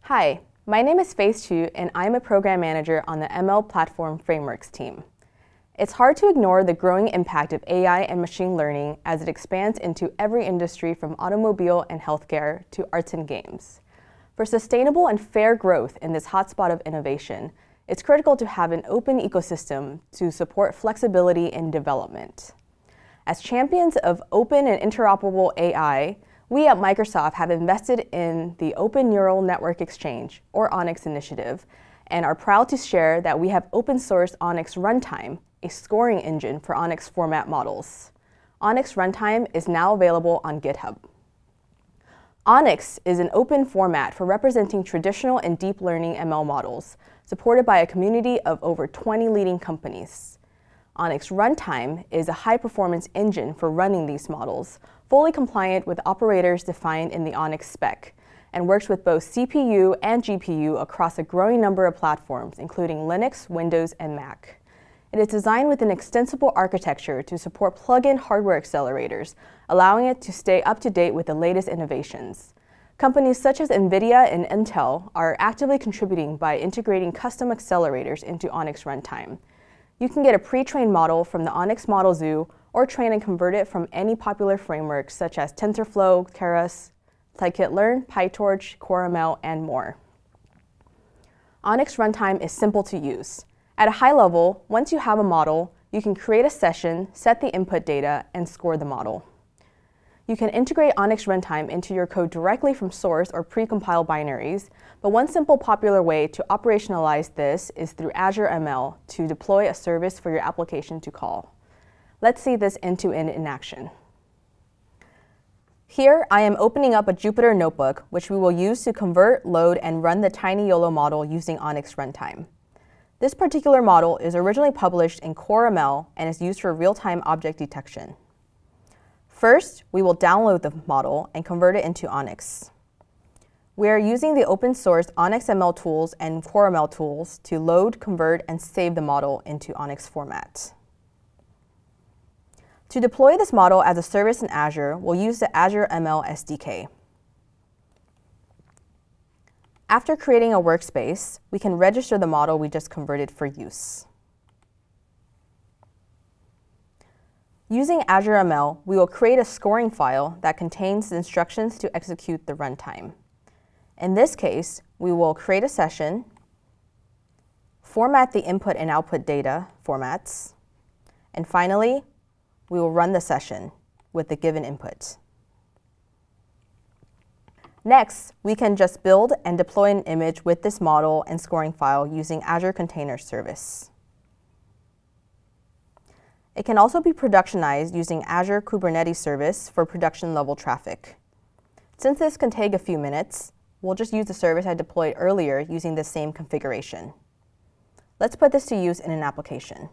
Hi, my name is Faith Chu, and I'm a program manager on the ML Platform Frameworks team. It's hard to ignore the growing impact of AI and machine learning as it expands into every industry from automobile and healthcare to arts and games. For sustainable and fair growth in this hotspot of innovation, it's critical to have an open ecosystem to support flexibility in development. As champions of open and interoperable AI, we at Microsoft have invested in the Open Neural Network Exchange, or ONNX initiative, and are proud to share that we have open-sourced ONNX Runtime, a scoring engine for ONNX format models. ONNX Runtime is now available on GitHub. ONNX is an open format for representing traditional and deep learning ML models, supported by a community of over 20 leading companies. ONNX Runtime is a high-performance engine for running these models, fully compliant with operators defined in the ONNX spec, and works with both CPU and GPU across a growing number of platforms, including Linux, Windows, and Mac. It is designed with an extensible architecture to support plug-in hardware accelerators, allowing it to stay up to date with the latest innovations. Companies such as NVIDIA and Intel are actively contributing by integrating custom accelerators into ONNX Runtime. You can get a pre-trained model from the ONNX Model Zoo or train and convert it from any popular frameworks such as TensorFlow, Keras, Scikit-learn, PyTorch, CoreML, and more. ONNX Runtime is simple to use. At a high level, once you have a model, you can create a session, set the input data, and score the model. You can integrate ONNX Runtime into your code directly from source or pre-compiled binaries, but one simple popular way to operationalize this is through Azure ML to deploy a service for your application to call. Let's see this end-to-end in action. Here, I am opening up a Jupyter Notebook, which we will use to convert, load, and run the TinyYOLO model using ONNX Runtime. This particular model is originally published in CoreML and is used for real-time object detection. First, we will download the model and convert it into ONNX. We are using the open-source ONNX ML tools and CoreML tools to load, convert, and save the model into ONNX format. To deploy this model as a service in Azure, we'll use the Azure ML SDK. After creating a workspace, we can register the model we just converted for use. Using Azure ML, we will create a scoring file that contains the instructions to execute the runtime. In this case, we will create a session, format the input and output data formats, and finally, we will run the session with the given input. Next, we can just build and deploy an image with this model and scoring file using Azure Container Service. It can also be productionized using Azure Kubernetes Service for production-level traffic. Since this can take a few minutes, we'll just use the service I deployed earlier using the same configuration. Let's put this to use in an application.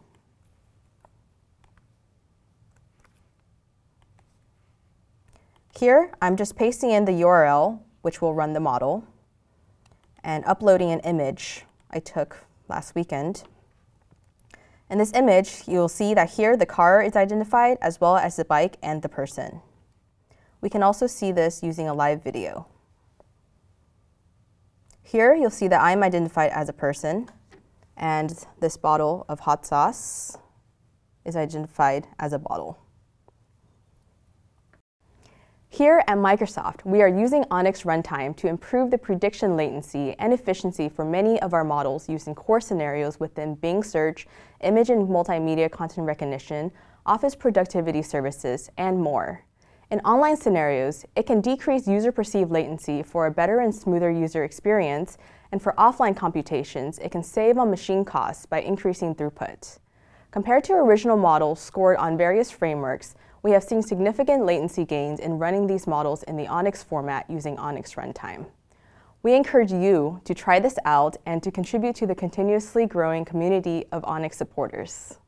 Here, I'm just pasting in the URL, which will run the model, and uploading an image I took last weekend. In this image, you'll see that here the car is identified as well as the bike and the person. We can also see this using a live video. Here, you'll see that I'm identified as a person, and this bottle of hot sauce is identified as a bottle. Here at Microsoft, we are using ONNX Runtime to improve the prediction latency and efficiency for many of our models used in core scenarios within Bing Search, image and multimedia content recognition, office productivity services, and more. In online scenarios, it can decrease user-perceived latency for a better and smoother user experience, and for offline computations, it can save on machine costs by increasing throughput. Compared to original models scored on various frameworks, we have seen significant latency gains in running these models in the ONNX format using ONNX Runtime. We encourage you to try this out and to contribute to the continuously growing community of ONNX supporters.